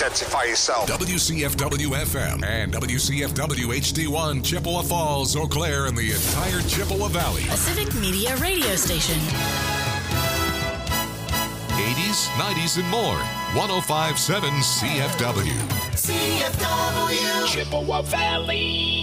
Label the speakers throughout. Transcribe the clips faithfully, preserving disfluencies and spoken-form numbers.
Speaker 1: identify yourself.
Speaker 2: W C F W F M and W C F W H D one, Chippewa Falls, Eau Claire, and the entire Chippewa Valley.
Speaker 3: A Civic Media radio station.
Speaker 2: eighties, nineties, and more. one oh five point seven C F W.
Speaker 4: C F W
Speaker 5: Chippewa Valley.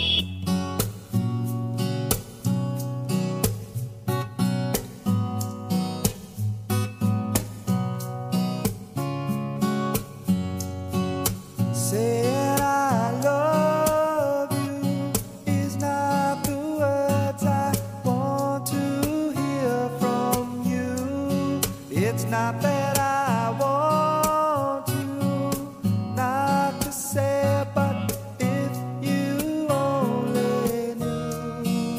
Speaker 6: Said I love you is not the words I want to hear from you. It's not that I want you not to say, but if you only knew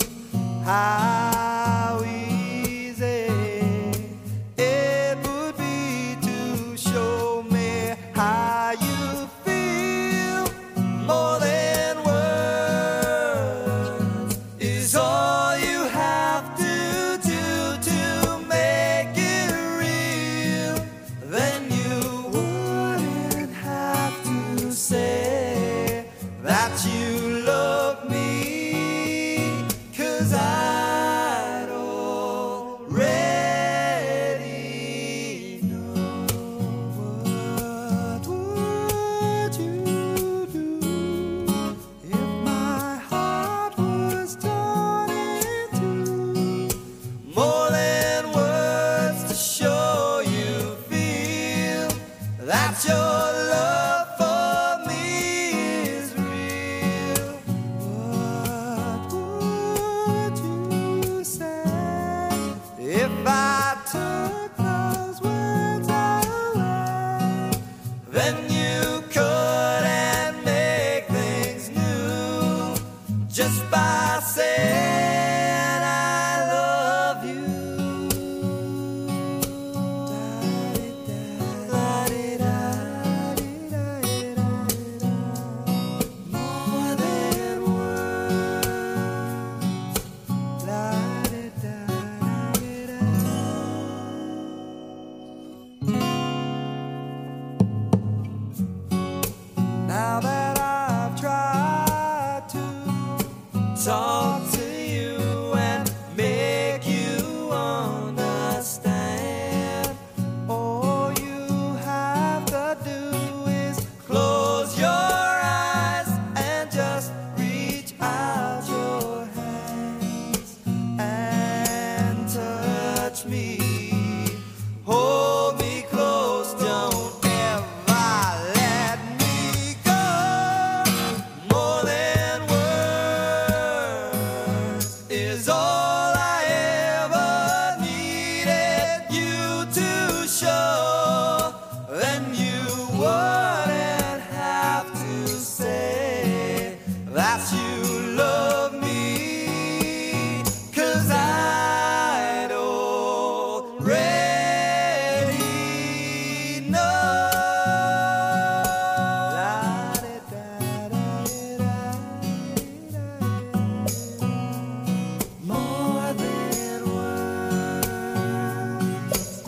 Speaker 6: how easy it would be to show me how you more than words is all you have to do to make it real. Then you wouldn't have to say that you love me, 'cause I'd already know. What would you do if my heart was torn in two? More than words to show you feel that your love for me is real. What would you say if I took those words away? Then you couldn't make things new just by saying I love you. More than words. Now that I've tried to talk to you and make you understand, all you have to do is close your eyes and just reach out your hands and touch me. Hold me close, don't ever let me go. More than words is all I ever needed you to show. Then you wouldn't have to say that you love me, 'cause I'd already know. More than words.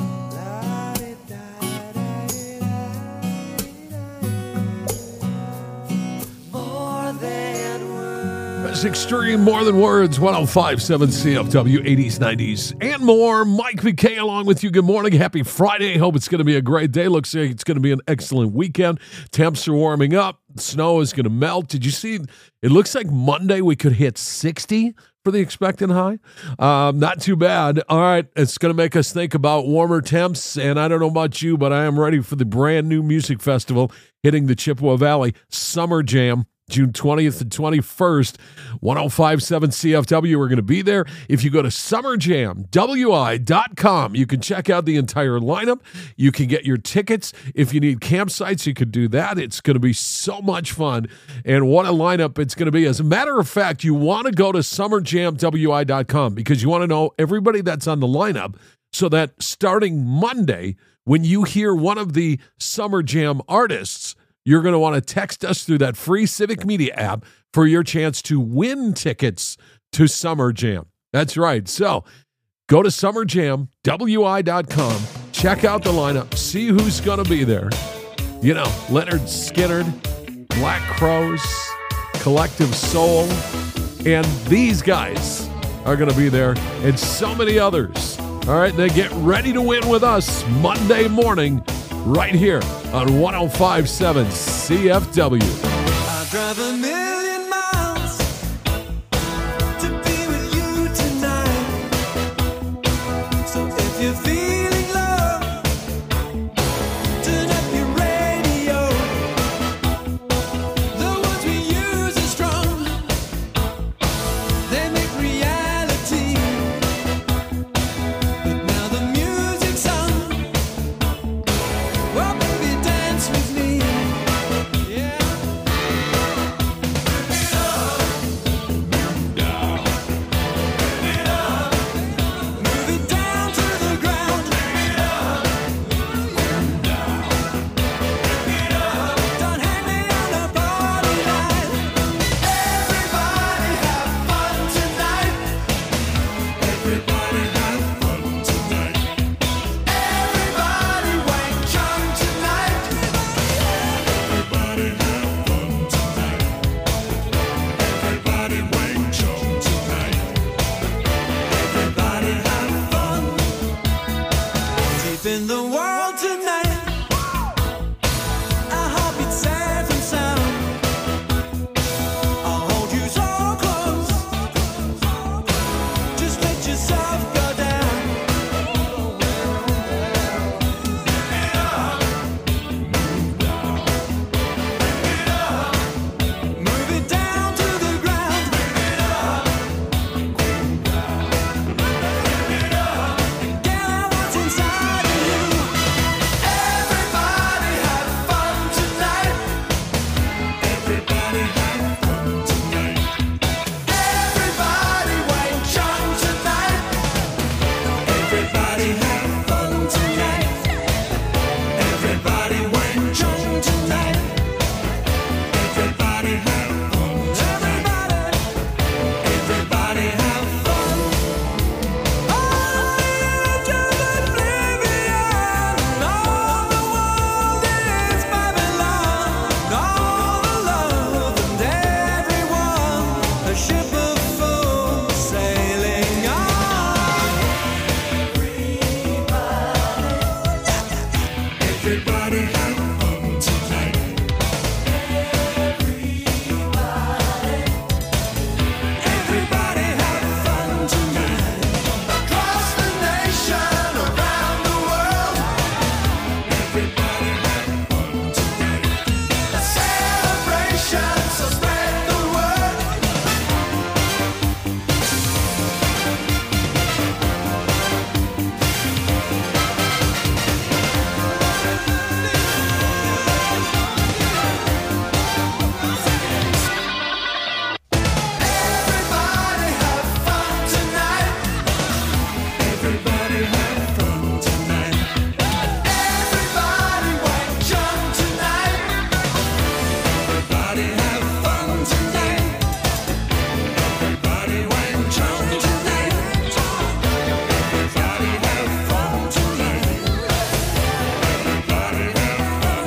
Speaker 6: More than words.
Speaker 7: That's Extreme, More Than Words, one oh five point seven C F W, eighties, nineties, and more. Mike McKay along with you. Good morning. Happy Friday. Hope it's going to be a great day. Looks like it's going to be an excellent weekend. Temps are warming up. Snow is going to melt. Did you see? It looks like Monday we could hit sixty for the expected high. Um, not too bad. All right. It's going to make us think about warmer temps. And I don't know about you, but I am ready for the brand new music festival hitting the Chippewa Valley, Summer Jam. June twentieth and twenty-first, one oh five point seven C F W. We're going to be there. If you go to summer jam w i dot com, you can check out the entire lineup. You can get your tickets. If you need campsites, you could do that. It's going to be so much fun. And what a lineup it's going to be. As a matter of fact, you want to go to summer jam w i dot com because you want to know everybody that's on the lineup so that starting Monday, when you hear one of the Summer Jam artists, you're going to want to text us through that free Civic Media app for your chance to win tickets to Summer Jam. That's right. So go to summer jam w i dot com, check out the lineup, see who's going to be there. You know, Leonard Skinner, Black Crowes, Collective Soul, and these guys are going to be there, and so many others. All right, they get ready to win with us Monday morning right here on one oh five point seven C F W.
Speaker 6: I drive a million miles to be with you tonight. So if you're feeling love, turn up your radio. The words we use are strong. They make reality. But now the music's on. Well, baby, dance with me. Yeah. In the world tonight, our heartbeat safe and sound. I'll hold you so close. Just let yourself go down. Move it down to the ground. Get what's inside of you. Everybody have fun tonight. Everybody have fun tonight. Everybody wait young tonight. Everybody have fun tonight. Everybody wait young tonight. Everybody have fun tonight. Everybody, everybody have fun. Oh, you're just oblivion. All the world is Babylon. All the love and everyone, a ship of fools sailing on. Everybody have fun tonight. Everybody have fun tonight. Across the nation, around the world. Everybody have fun tonight. A celebration, so spread the word. Everybody have fun tonight. Everybody have fun tonight. Everybody wait young tonight. Everybody have fun tonight. Everybody wait young tonight. Everybody have fun tonight. Everybody have fun.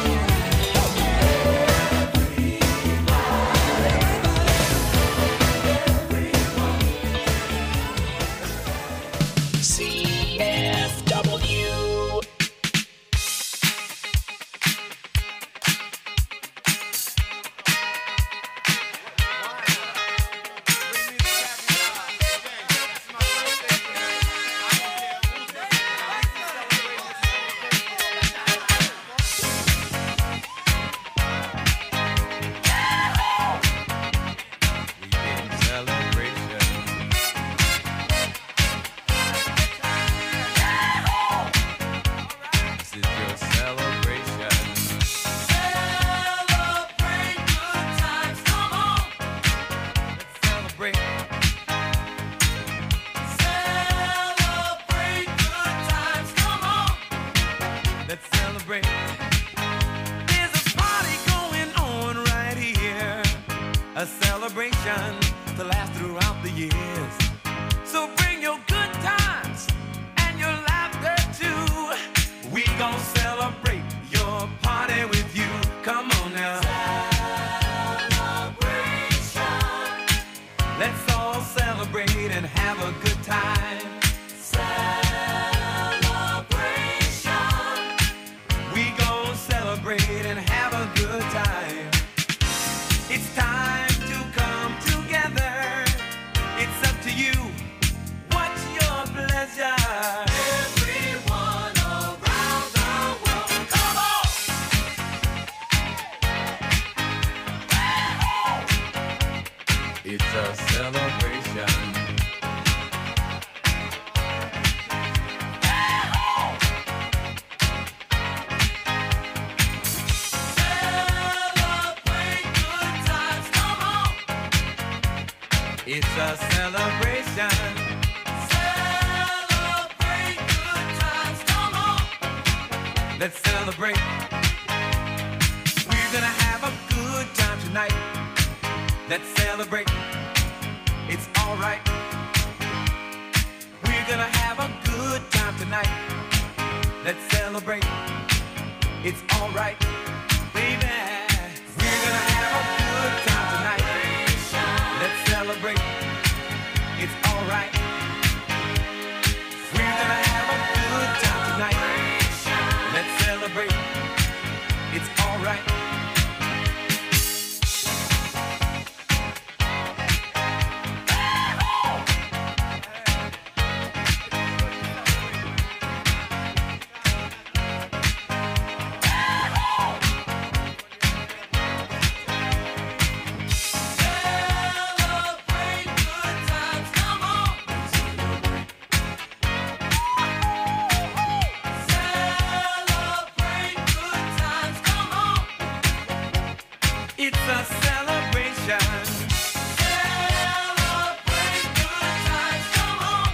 Speaker 5: C F W.
Speaker 6: Let's celebrate. There's a party going on right here. A celebration to last throughout the years. So bring your good times and your laughter too. We gon' celebrate your party with on now. Celebration. Let's all celebrate and have a good time. Celebration. We gon' celebrate and have a good time. It's time to come together. It's up to you. What's your pleasure? Everyone around the world, come on! It's a celebration. Celebrate good times, come on! It's a celebration. Celebrate good times, come on! Let's celebrate. We're gonna have a good time tonight. Let's celebrate. It's alright. We're gonna have a good time tonight. Let's celebrate. It's alright, baby. We're gonna have a good time tonight. Let's celebrate. It's alright. We're gonna have a good time tonight. Let's celebrate. It's alright. Celebrate good times, come on. Celebrate good times, come on. It's a celebration. Celebrate good times, come on.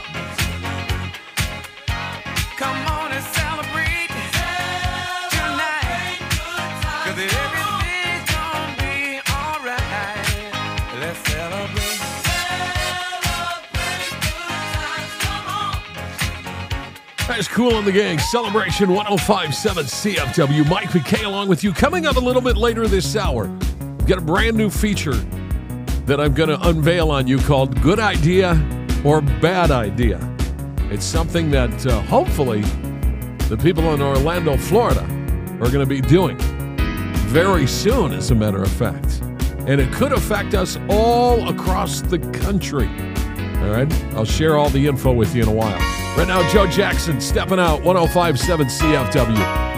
Speaker 6: Come on and celebrate tonight. 'Cause everything's gonna be alright. Let's celebrate. Celebrate good times, come on.
Speaker 7: That's Cool in the Gang. Celebration one oh five point seven C F W. Mike McKay along with you. Coming up a little bit later this hour, we've got a brand new feature that I'm going to unveil on you called Good Idea or Bad Idea. It's something that uh, hopefully the people in Orlando, Florida are going to be doing very soon, as a matter of fact. And it could affect us all across the country. All right? I'll share all the info with you in a while. Right now, Joe Jackson stepping out, one oh five point seven C F W.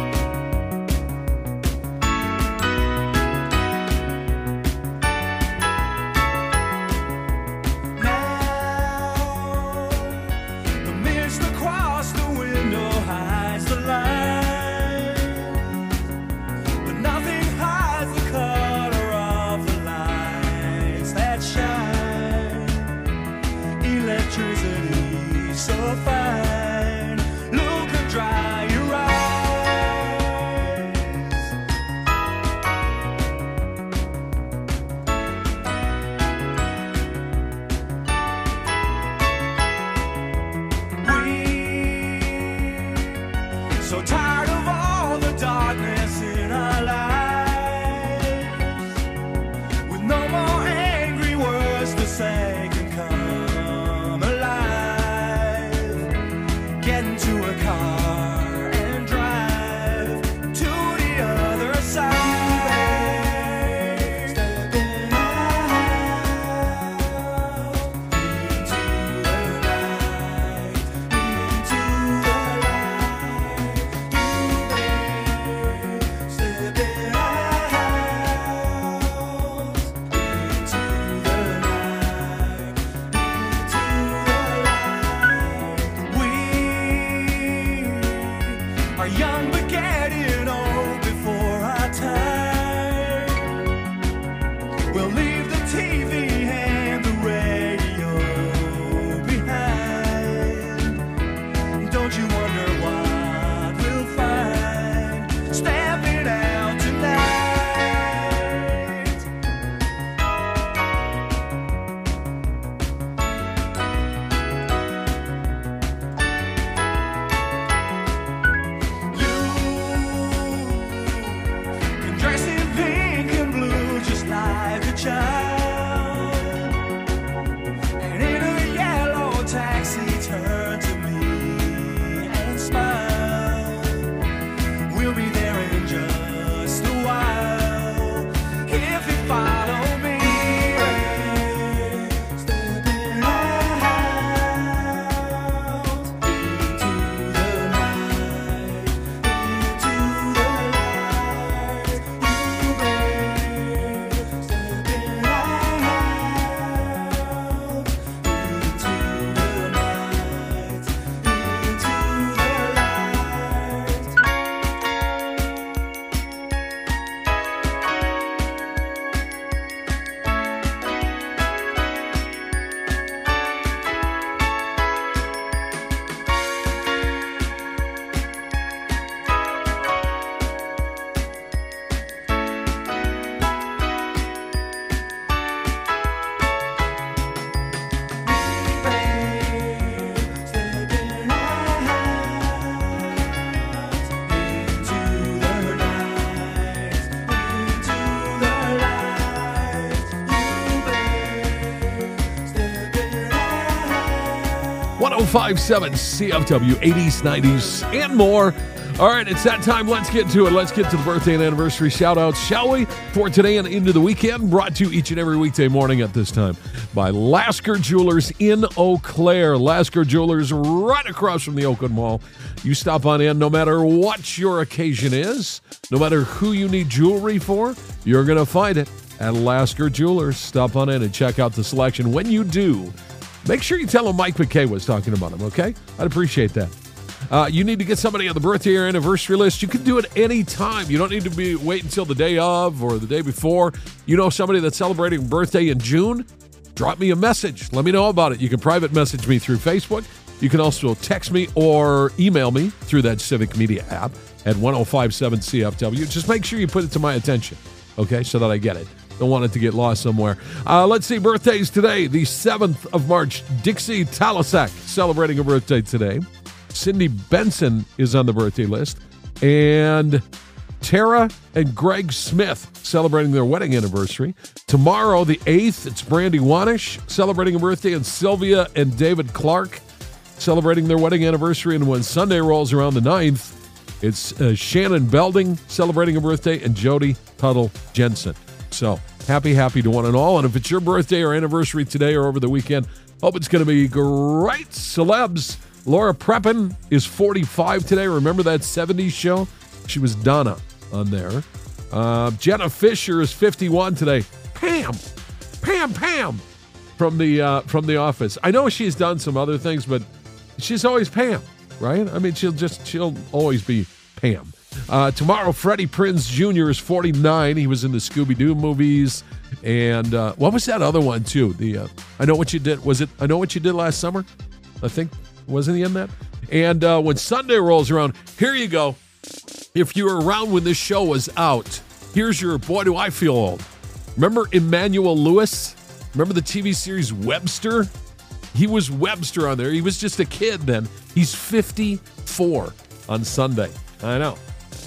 Speaker 6: The mist across the window hides the light, but nothing hides the color of the lights that shine. Electricity so fine, look and dry your eyes. We so tired of all the darkness in our lives, with no more angry words to say can come alive. Get into a car and drive to the other side. Stepping out into the light, into the light. You may step out into the light, into the light. We are young but getting old before our time. We'll leave the T V and the radio behind. Don't you wonder what we'll find stepping out tonight? You can dress in pink
Speaker 7: oh five point seven C F W, eighties, nineties, and more. All right, it's that time. Let's get to it. Let's get to the birthday and anniversary shout-outs, shall we? For today and into the weekend, brought to you each and every weekday morning at this time by Lasker Jewelers in Eau Claire. Lasker Jewelers right across from the Oakland Mall. You stop on in no matter what your occasion is, no matter who you need jewelry for, you're going to find it at Lasker Jewelers. Stop on in and check out the selection. When you do, make sure you tell them Mike McKay was talking about them, okay? I'd appreciate that. Uh, you need to get somebody on the birthday or anniversary list. You can do it any time. You don't need to be wait until the day of or the day before. You know somebody that's celebrating a birthday in June? Drop me a message. Let me know about it. You can private message me through Facebook. You can also text me or email me through that Civic Media app at ten fifty-seven C F W. Just make sure you put it to my attention, okay, so that I get it. Don't want it to get lost somewhere. Uh, let's see, birthdays today. The seventh of March, Dixie Talasak celebrating a birthday today. Cindy Benson is on the birthday list. And Tara and Greg Smith celebrating their wedding anniversary. Tomorrow, the eighth, it's Brandy Wanish celebrating a birthday. And Sylvia and David Clark celebrating their wedding anniversary. And when Sunday rolls around the ninth, it's uh, Shannon Belding celebrating a birthday and Jody Tuttle Jensen. So happy, happy to one and all. And if it's your birthday or anniversary today or over the weekend, hope it's going to be great. Celebs. Laura Prepon is forty-five today. Remember that seventies show? She was Donna on there. Uh, Jenna Fisher is fifty-one today. Pam, Pam, Pam from the uh, from The Office. I know she's done some other things, but she's always Pam, right? I mean, she'll just she'll always be Pam. Uh, tomorrow, Freddie Prinze Junior is forty-nine. He was in the Scooby-Doo movies. And uh, what was that other one, too? The uh, I Know What You Did. Was it I Know What You Did Last Summer? I think. Wasn't he in that? And uh, when Sunday rolls around, here you go. If you were around when this show was out, here's your, boy, do I feel old. Remember Emmanuel Lewis? Remember the T V series Webster? He was Webster on there. He was just a kid then. He's fifty-four on Sunday. I know.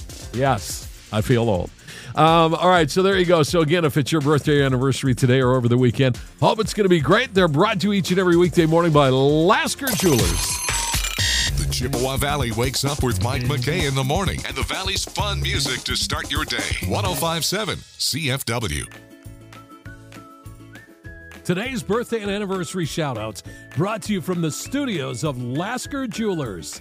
Speaker 7: Yes, I feel old. Um, all right, so there you go. So again, if it's your birthday or anniversary today or over the weekend, hope it's going to be great. They're brought to you each and every weekday morning by Lasker Jewelers.
Speaker 2: The Chippewa Valley wakes up with Mike McKay in the morning and the Valley's fun music to start your day. ten fifty-seven C F W.
Speaker 7: Today's birthday and anniversary shout-outs brought to you from the studios of Lasker Jewelers.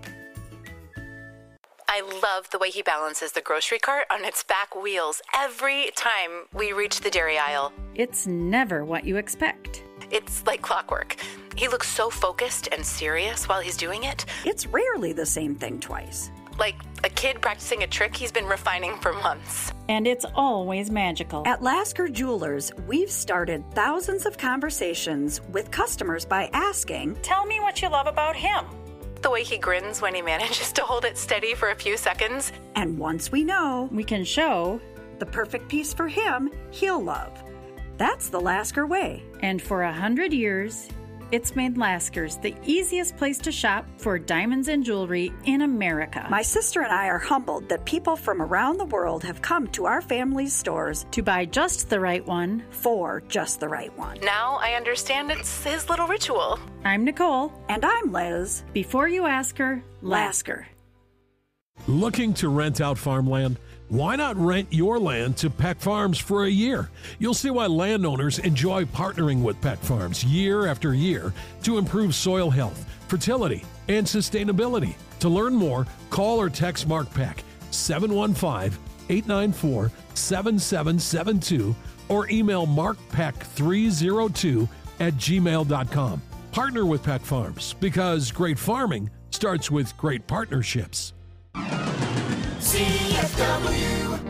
Speaker 3: I love the way he balances the grocery cart on its back wheels every time we reach the dairy aisle.
Speaker 1: It's never what you expect.
Speaker 3: It's like clockwork. He looks so focused and serious while he's doing it.
Speaker 8: It's rarely the same thing twice.
Speaker 3: Like a kid practicing a trick he's been refining for months.
Speaker 1: And it's always magical.
Speaker 8: At Lasker Jewelers, we've started thousands of conversations with customers by asking,
Speaker 1: "Tell me what you love about him."
Speaker 3: The way he grins when he manages to hold it steady for a few seconds.
Speaker 8: And once we know,
Speaker 1: we can show
Speaker 8: the perfect piece for him, he'll love. That's the Lasker way.
Speaker 1: And for a hundred years, it's made Lasker's the easiest place to shop for diamonds and jewelry in America.
Speaker 8: My sister and I are humbled that people from around the world have come to our family's stores
Speaker 1: to buy just the right one
Speaker 8: for just the right one.
Speaker 3: Now I understand it's his little ritual.
Speaker 1: I'm Nicole.
Speaker 8: And I'm Liz.
Speaker 1: Before you ask her, Lasker.
Speaker 7: Looking to rent out farmland? Why not rent your land to Peck Farms for a year? You'll see why landowners enjoy partnering with Peck Farms year after year to improve soil health, fertility, and sustainability. To learn more, call or text Mark Peck, seven one five, eight nine four, seven seven seven two, or email markpeck three oh two at gmail dot com. Partner with Peck Farms, because great farming starts with great partnerships.
Speaker 4: C F W.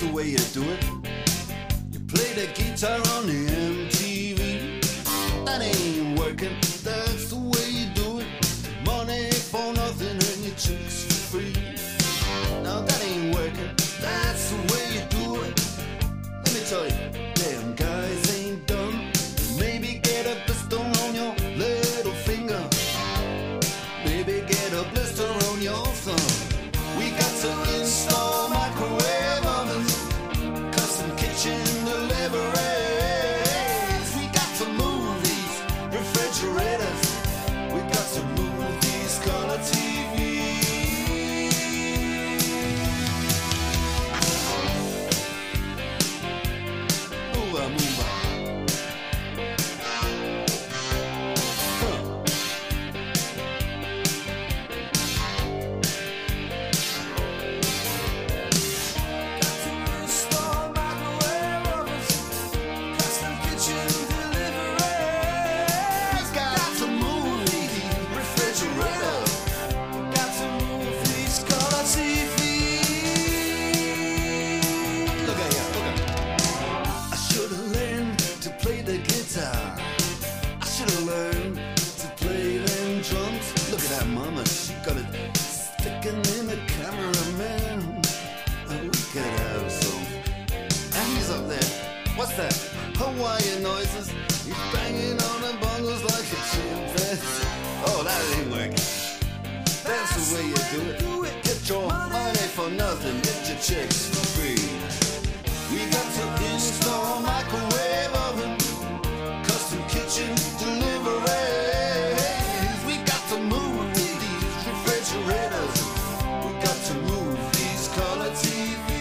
Speaker 9: the way you do it. You play the guitar on the M T V. That ain't working, that's the way you do it. Money for nothing and your chicks for free. Now that ain't working, that's the way you do it. Let me tell you, damn guys ain't dumb. Maybe get a blister on your little finger. Maybe get a blister on your thumb. We got to install microwave ovens, custom kitchen deliveries. We got to move these refrigerators. We got to move these color T Vs. Move on, move on. What's that? Hawaiian noises. He's banging on the bongos like a chimpanzee. Oh, that ain't working. That's the way you do it. Get your money for nothing. Get your chicks for free. We got to install microwave oven, custom kitchen deliveries. We got to move these refrigerators. We got to move these color T Vs.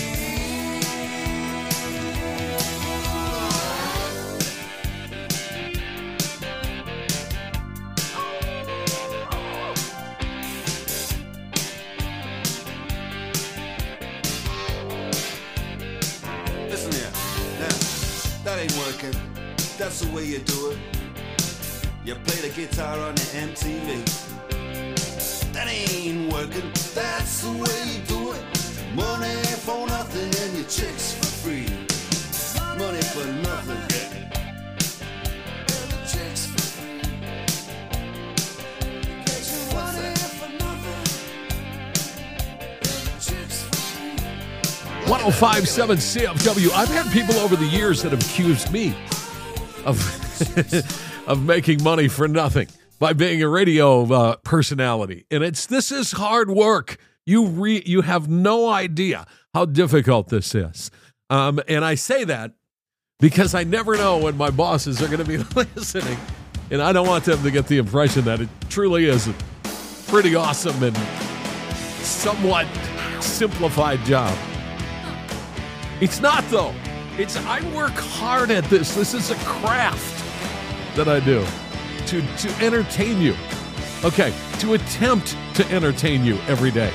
Speaker 9: Ain't working, that's the way you do it. You play the guitar on the M T V. That ain't working, that's the way you do it. Money for nothing and your chicks for free. Money for nothing, yeah. And the chicks for free. Get your money for nothing and the chicks for free.
Speaker 7: one oh five point seven C F W. I've had people over the years that have accused me of, of making money for nothing by being a radio uh, personality. And it's this is hard work. You re, you have no idea how difficult this is. Um, and I say that because I never know when my bosses are going to be listening. And I don't want them to get the impression that it truly is a pretty awesome and somewhat simplified job. It's not, though. It's I work hard at this. This is a craft that I do to, to entertain you. Okay, to attempt to entertain you every day.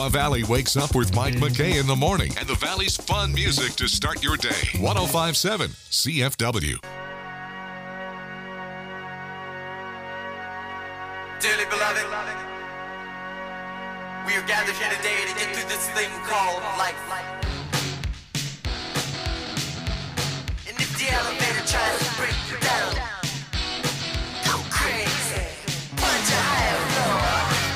Speaker 2: Chippewa Valley wakes up with Mike McKay in the morning and the Valley's fun music to start your day. one oh five point seven C F W.
Speaker 6: Dearly beloved, we are gathered here today to get through this thing called life. And if the elevator tries to break you down, go crazy, punch a higher floor.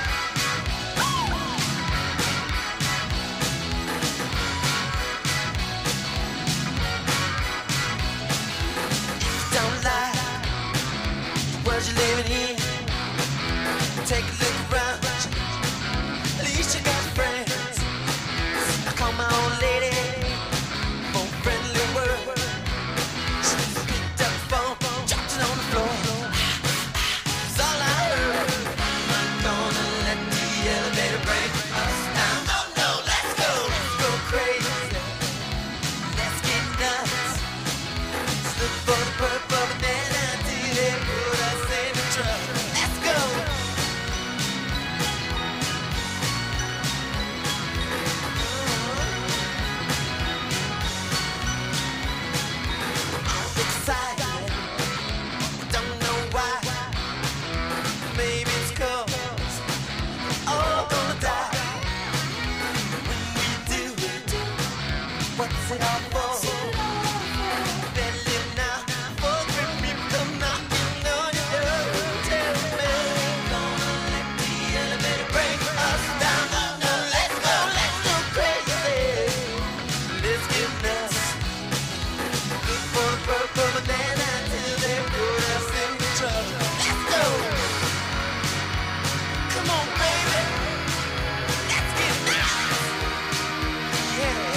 Speaker 6: If you don't like the world you're living in, take a look around. At least you got friends. I call my old lady for a friendly word. She picked up the phone, dropped it on the floor. That's all I heard. I'm not gonna let the elevator break us down. Oh no, let's go, let's go crazy. Let's get nuts. Let's look for the purple banana until they put us in the trouble. Let's go. What's it all for? Better live now before the great people come knocking on your door. Tell me, gonna let the elevator break us down. Oh no, let's go, let's go crazy. Let's get nuts. Look for the purple banana till they put us in the trouble. Let's go. Come on, baby. Let's get nuts. Yeah.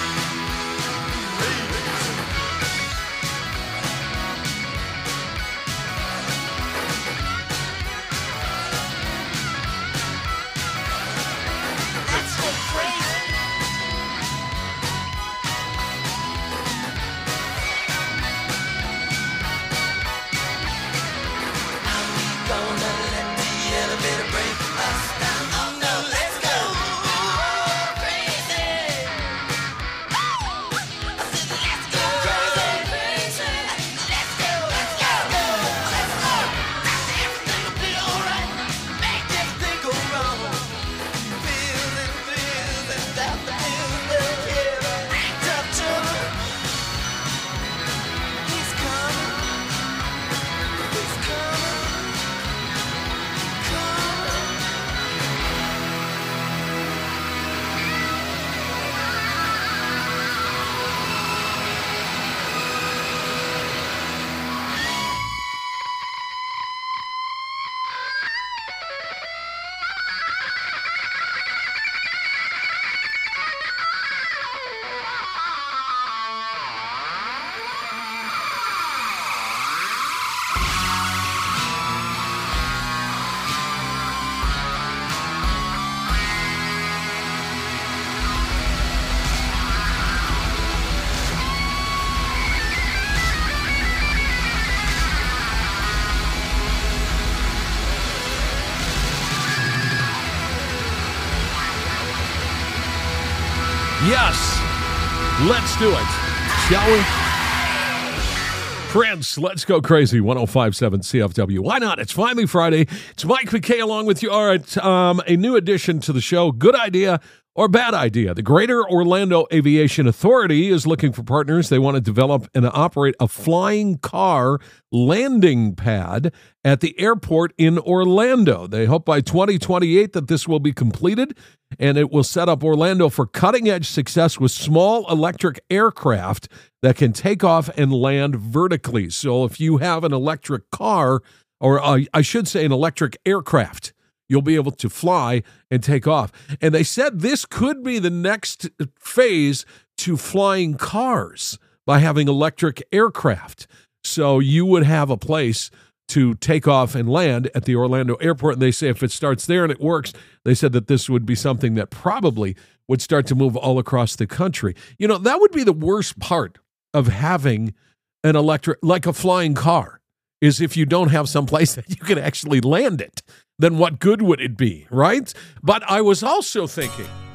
Speaker 7: Yes, let's do it, shall we? Prince, let's go crazy, one oh five point seven C F W. Why not? It's finally Friday. It's Mike McKay along with you. All right, um, a new addition to the show. Good idea or bad idea? The Greater Orlando Aviation Authority is looking for partners. They want to develop and operate a flying car landing pad at the airport in Orlando. They hope by twenty twenty-eight that this will be completed, and it will set up Orlando for cutting-edge success with small electric aircraft that can take off and land vertically. So if you have an electric car, or uh, I should say an electric aircraft, you'll be able to fly and take off. And they said this could be the next phase to flying cars by having electric aircraft. So you would have a place to take off and land at the Orlando airport. And they say if it starts there and it works, they said that this would be something that probably would start to move all across the country. You know, that would be the worst part of having an electric, like a flying car, is if you don't have some place that you can actually land it. Then what good would it be, right? But I was also thinking,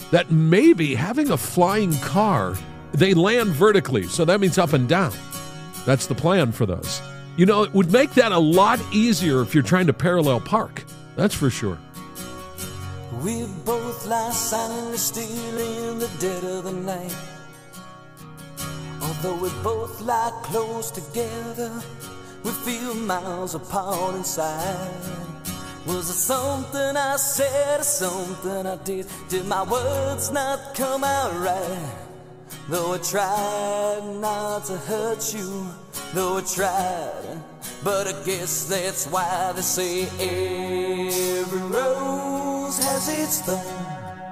Speaker 7: that maybe having a flying car, they land vertically, so that means up and down. That's the plan for those. You know, it would make that a lot easier if you're trying to parallel park. That's for sure.
Speaker 10: We both lie silently still in the dead of the night. Although we both lie close together, we feel miles apart inside. Was it something I said or something I did? Did my words not come out right? Though I tried not to hurt you, though I tried, but I guess that's why they say every rose has its thorn.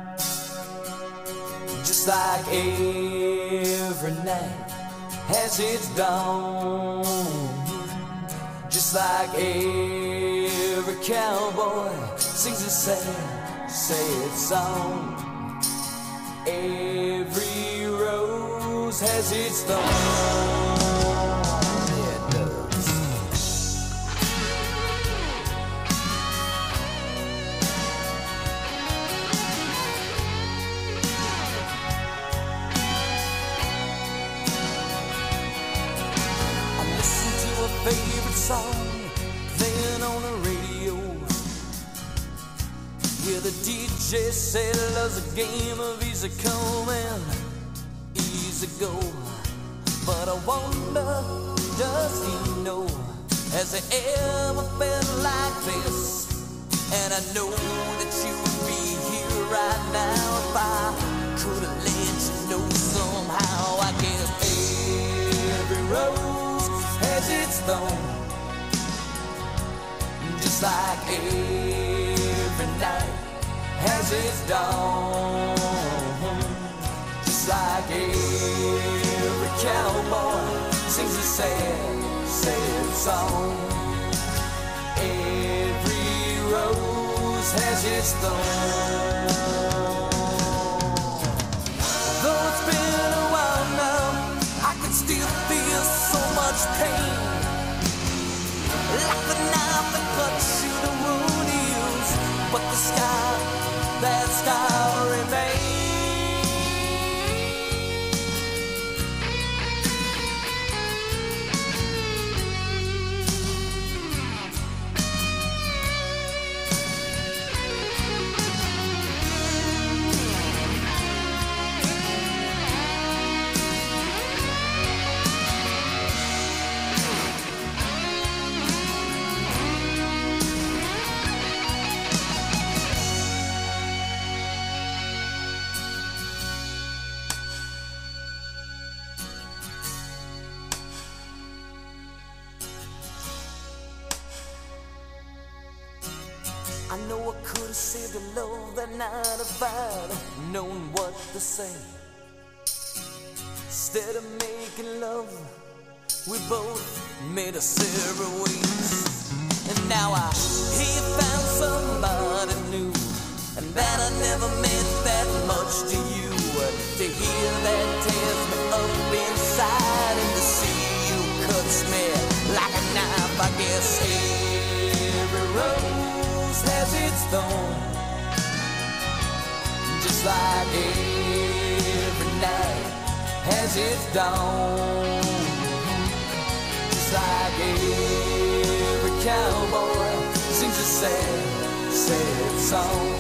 Speaker 10: Just like every night has its dawn. Just like every cowboy sings a sad, sad song. Every rose has its thorn. Yeah, it does. I listen to a favorite song playing on the radio. Yeah, the D J said love's a game of easy come and easy go. But I wonder, does he know? Has he ever felt like this? And I know that you would be here right now if I could have let you know somehow. I guess every rose has its thorn. Just like every night has its dawn. Just like every cowboy sings a sad, sad song. Every rose has its thorn. Though it's been a while now, I can still feel so much pain. Like the knife that cuts you the wound heals, but the scar, that scar remains. I know I could have saved the love that night if I'd known what to say. Instead of making love, we both made a separate ways. And now I hear you found somebody new, and that I never meant that much to you. To hear that tears me up inside, and to see you cuts me like a knife. I guess every rose has its thorn. Just like every night has its dawn. Just like every cowboy sings a sad, sad song.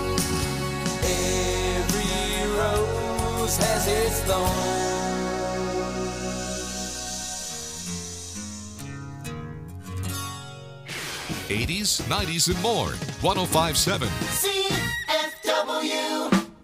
Speaker 10: Every rose has its thorn.
Speaker 2: eighties, nineties, and more. one oh five point seven
Speaker 4: C F W.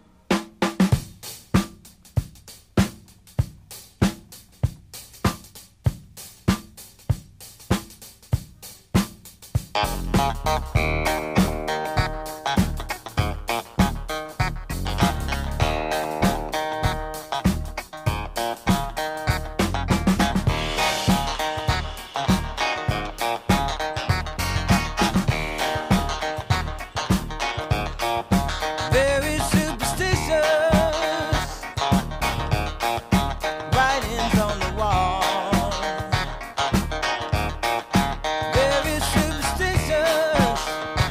Speaker 10: Very superstitious, writings on the wall. Very superstitious,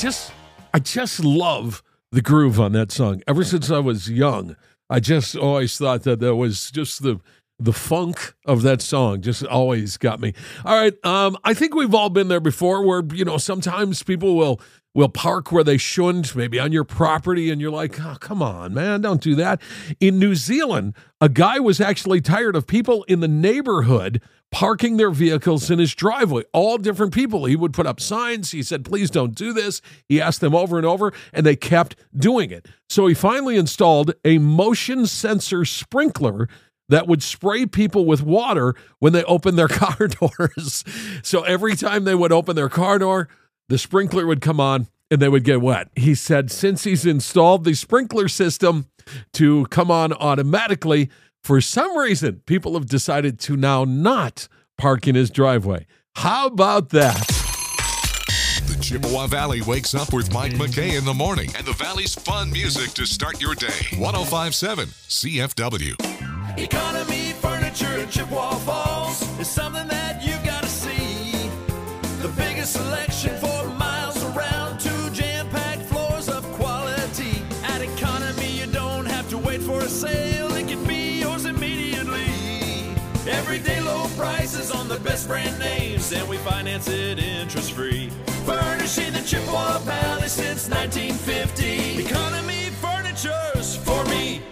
Speaker 7: just, I just love the groove on that song. Ever since I was young, I just always thought that there was just the the funk of that song just always got me. All right, um, I think we've all been there before where, you know, sometimes people will will park where they shouldn't, maybe on your property, and you're like, oh, come on, man, don't do that. In New Zealand, a guy was actually tired of people in the neighborhood parking their vehicles in his driveway, all different people. He would put up signs. He said, please don't do this. He asked them over and over, and they kept doing it. So he finally installed a motion sensor sprinkler that would spray people with water when they opened their car doors. So every time they would open their car door, the sprinkler would come on and they would get wet. He said since he's installed the sprinkler system to come on automatically, for some reason, people have decided to now not park in his driveway. How about that?
Speaker 2: The Chippewa Valley wakes up with Mike McKay in the morning and the Valley's fun music to start your day. one oh five point seven C F W.
Speaker 6: Economy Furniture in Chippewa Falls is something that you've got to see. The biggest selection for miles around, two jam-packed floors of quality. At Economy, you don't have to wait for a sale. It can be yours immediately. Everyday low prices on the best brand names, and we finance it interest-free. Furnishing the Chippewa Valley since nineteen fifty. Economy Furniture's for me.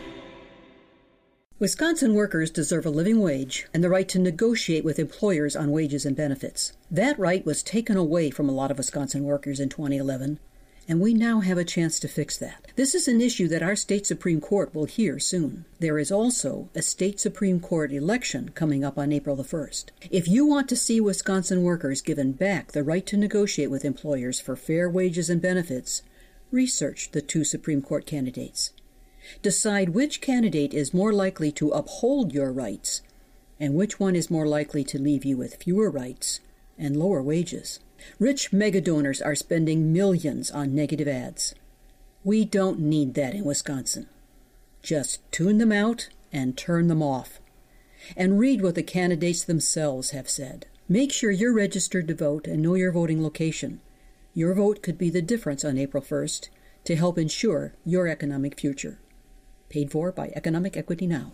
Speaker 11: Wisconsin workers deserve a living wage and the right to negotiate with employers on wages and benefits. That right was taken away from a lot of Wisconsin workers in twenty eleven, and we now have a chance to fix that. This is an issue that our state Supreme Court will hear soon. There is also a state Supreme Court election coming up on April the first. If you want to see Wisconsin workers given back the right to negotiate with employers for fair wages and benefits, research the two Supreme Court candidates. Decide which candidate is more likely to uphold your rights and which one is more likely to leave you with fewer rights and lower wages. Rich megadonors are spending millions on negative ads. We don't need that in Wisconsin. Just tune them out and turn them off. And read what the candidates themselves have said. Make sure you're registered to vote and know your voting location. Your vote could be the difference on April first to help ensure your economic future. Paid for by Economic Equity Now.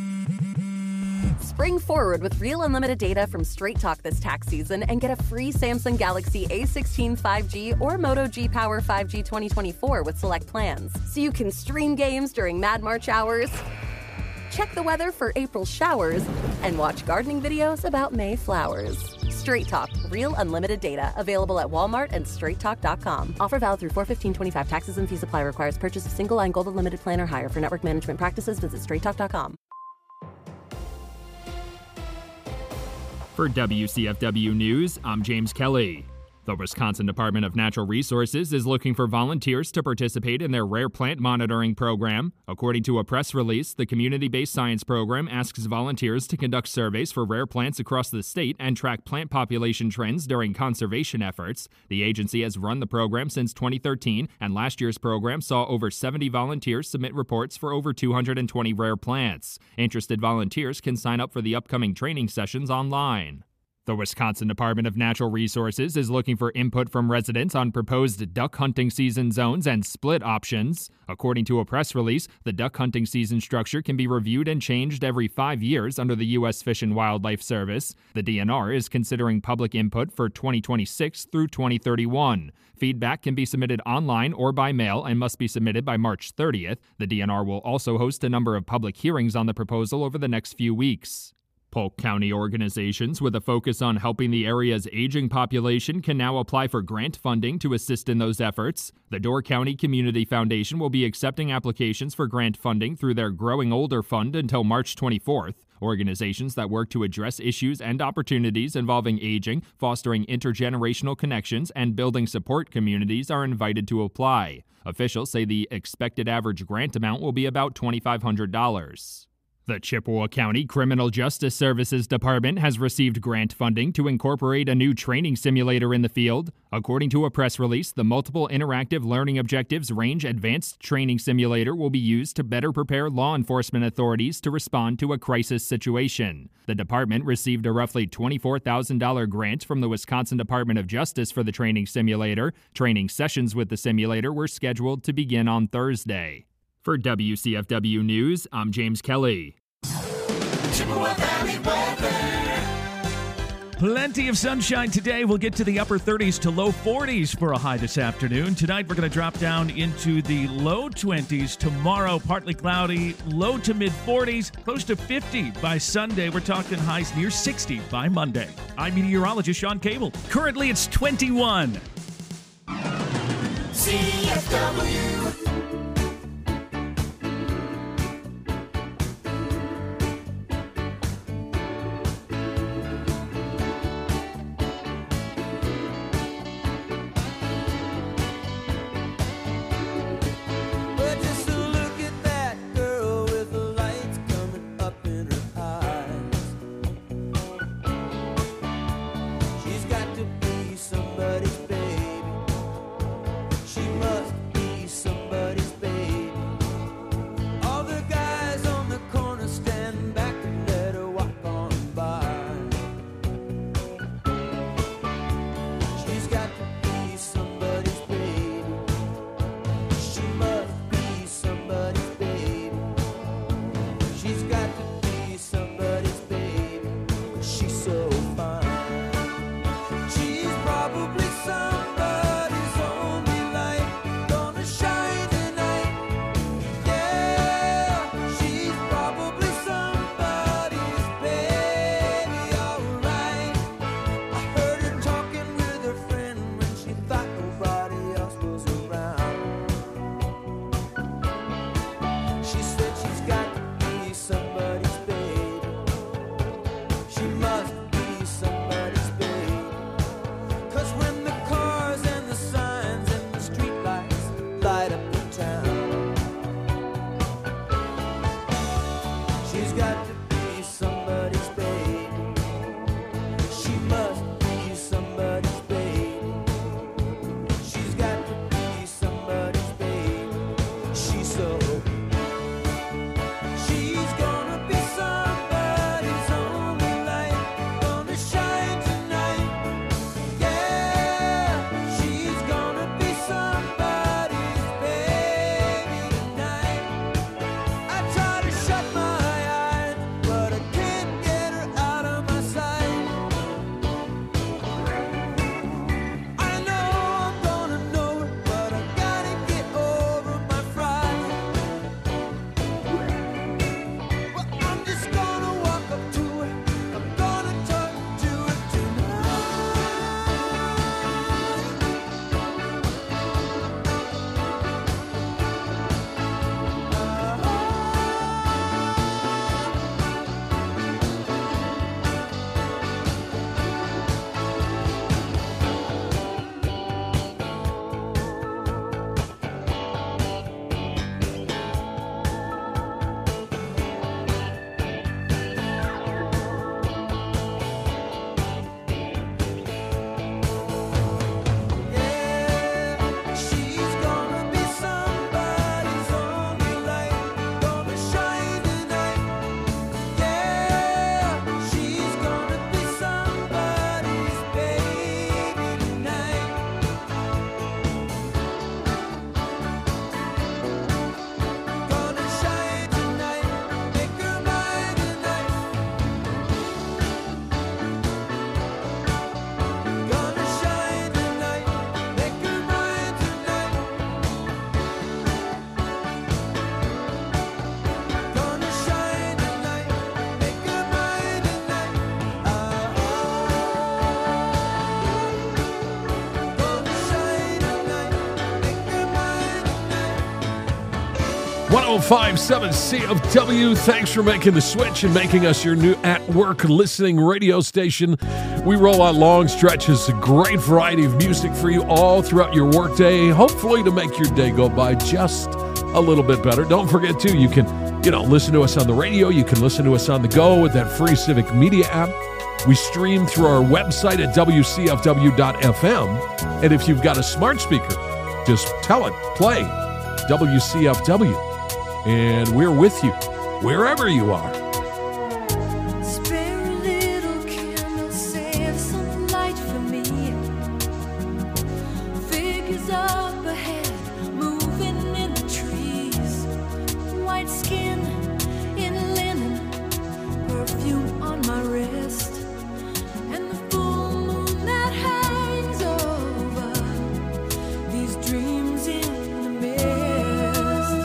Speaker 12: Spring forward with real unlimited data from Straight Talk this tax season and get a free Samsung Galaxy A sixteen five G or Moto G Power five G twenty twenty-four with select plans. So you can stream games during Mad March hours, check the weather for April showers, and watch gardening videos about May flowers. Straight Talk, real unlimited data. Available at Walmart and straight talk dot com. Offer valid through four fifteen twenty-five. Taxes and fees apply. Requires purchase of single line Gold Unlimited plan or higher. For network management practices, visit straight talk dot com.
Speaker 13: For W C F W News, I'm James Kelly. The Wisconsin Department of Natural Resources is looking for volunteers to participate in their rare plant monitoring program. According to a press release, the community-based science program asks volunteers to conduct surveys for rare plants across the state and track plant population trends during conservation efforts. The agency has run the program since twenty thirteen, and last year's program saw over seventy volunteers submit reports for over two hundred twenty rare plants. Interested volunteers can sign up for the upcoming training sessions online. The Wisconsin Department of Natural Resources is looking for input from residents on proposed duck hunting season zones and split options. According to a press release, the duck hunting season structure can be reviewed and changed every five years under the U S Fish and Wildlife Service. The D N R is considering public input for twenty twenty-six through twenty thirty-one. Feedback can be submitted online or by mail and must be submitted by March thirtieth. The D N R will also host a number of public hearings on the proposal over the next few weeks. Polk County organizations with a focus on helping the area's aging population can now apply for grant funding to assist in those efforts. The Door County Community Foundation will be accepting applications for grant funding through their Growing Older Fund until March twenty-fourth. Organizations that work to address issues and opportunities involving aging, fostering intergenerational connections, and building support communities are invited to apply. Officials say the expected average grant amount will be about twenty-five hundred dollars. The Chippewa County Criminal Justice Services Department has received grant funding to incorporate a new training simulator in the field. According to a press release, the Multiple Interactive Learning Objectives Range Advanced Training Simulator will be used to better prepare law enforcement authorities to respond to a crisis situation. The department received a roughly twenty-four thousand dollars grant from the Wisconsin Department of Justice for the training simulator. Training sessions with the simulator were scheduled to begin on Thursday. For W C F W News, I'm James Kelly.
Speaker 4: Chippewa Valley weather.
Speaker 14: Plenty of sunshine today. We'll get to the upper thirties to low forties for a high this afternoon. Tonight, we're going to drop down into the low twenties. Tomorrow, partly cloudy, low to mid forties, close to fifty by Sunday. We're talking highs near sixty by Monday. I'm meteorologist Sean Cable. Currently, it's twenty-one.
Speaker 4: C F W.
Speaker 7: one oh five point seven C F W. Thanks for making the switch and making us your new at-work listening radio station. We roll out long stretches, a great variety of music for you all throughout your workday, hopefully to make your day go by just a little bit better. Don't forget, too, you can you know, listen to us on the radio. You can listen to us on the go with that free Civic Media app. We stream through our website at W C F W dot F M. And if you've got a smart speaker, just tell it, play W C F W. And we're with you wherever you are.
Speaker 15: Spare a little candle, save some light for me. Figures up ahead, moving in the trees. White skin in linen, perfume on my wrist. And the full moon that hangs over these dreams in the mist.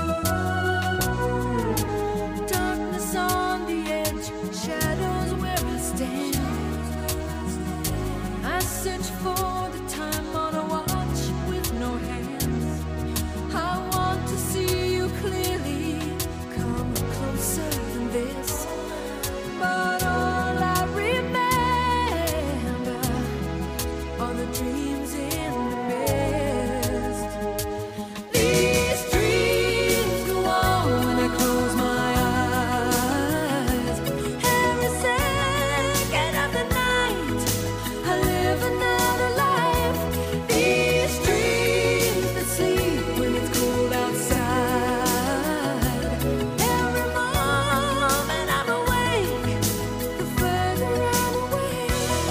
Speaker 15: Darkness on the edge, shadows where I stand. I search for the time on a watch with no hands. I want to see you clearly, come closer than this. But all I remember are the dreams in the mist. These dreams go on when I close my eyes. Every second of the night, I live another life. These dreams that sleep when it's cold outside. Every moment I'm awake, the further I'm away.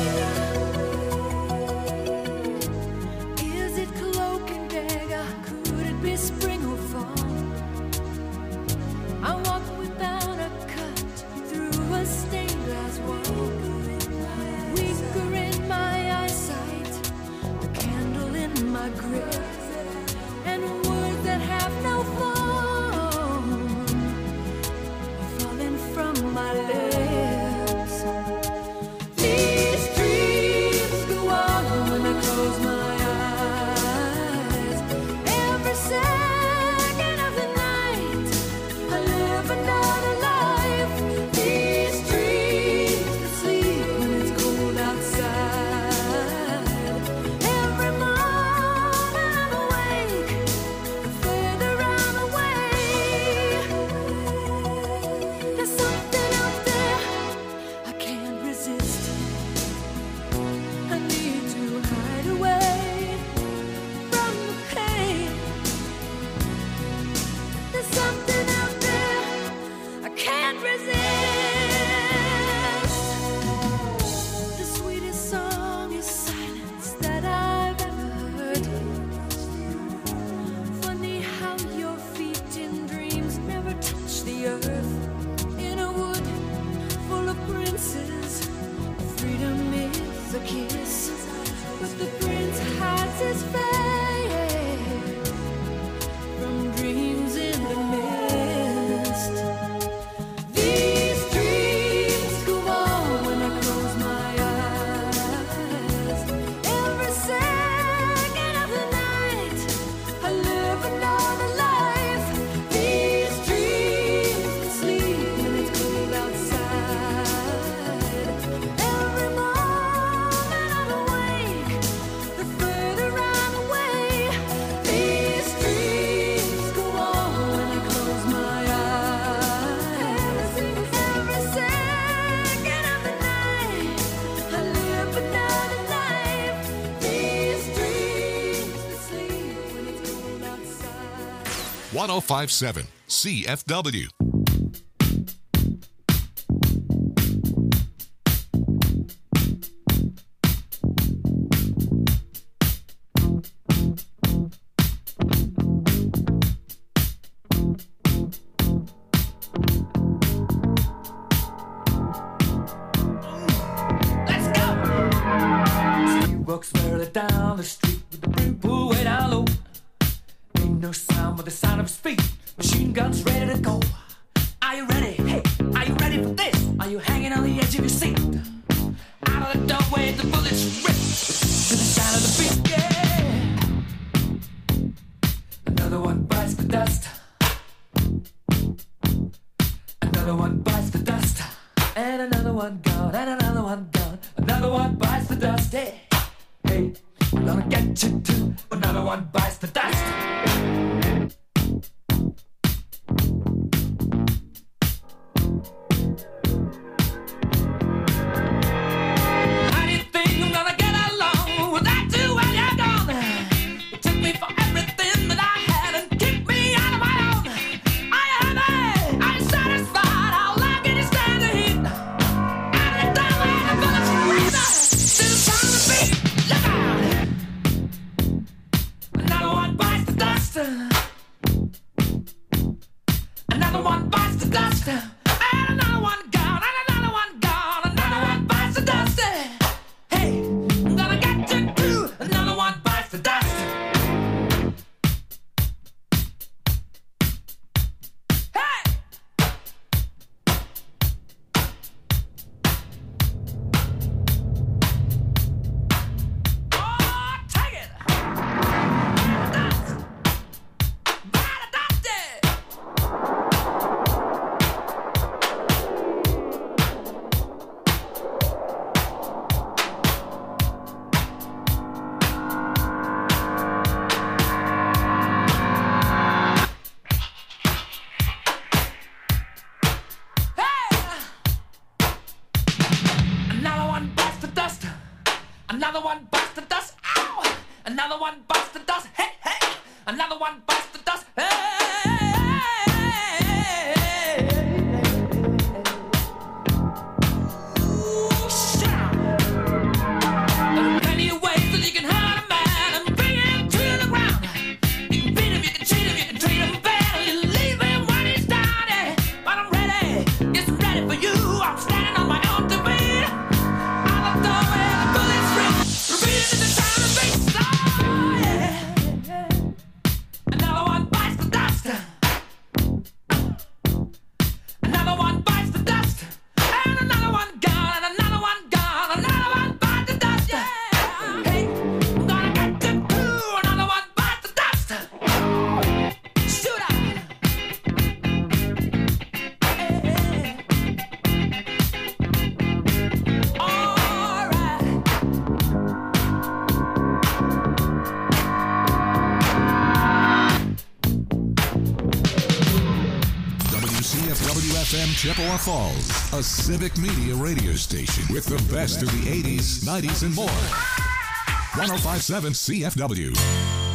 Speaker 15: Is it cloak and dagger? Could it be spring or fall? I walk without a cut through a stained glass wall. Weaker in my eyesight, the candle in my grip, and words that have no form are falling from my lips. These dreams go on when I close my eyes. Every second of the night, I live another life. These dreams that sleep when it's cold outside. Every moment I'm awake, the further I'm away. There's something out there I can't resist. I need to hide away from the pain. There's something out there I can't resist. The sweetest song is silence that I've ever heard. Funny how your feet in dreams never touch the earth. In a wood full of princes, freedom is a kiss. But the prince hides his face from dreams in the mist. These dreams go on when I close my eyes. Every second of the night, I live another life. These dreams that sleep when it's cold outside. Every moment I'm awake, the further I'm away. These dreams go on when I close my eyes. Every second of the night, I live another life. These dreams that sleep when it's cold outside.
Speaker 2: one oh five point seven C F W.
Speaker 10: She walks barely down the street with the brim pulled way down low. Ain't no sound but the sound of his feet. Machine guns ready to go. Are you ready? Hey, are you ready for this? Are you hanging on the edge of your seat? Out of the doorway, the bullets rip to the sound of the beat. Yeah. Another one bites the dust. Another one bites the dust. And another one gone. And another one gone. Another one bites the dust. Hey, hey, we're gonna get you too. Another one bites the dust. Another one bites the dust. Hey, hey. Another one bites the dust. Hey.
Speaker 2: Chippewa Falls, a civic media radio station with the best of the eighties, nineties, and more. one oh five point seven C F W.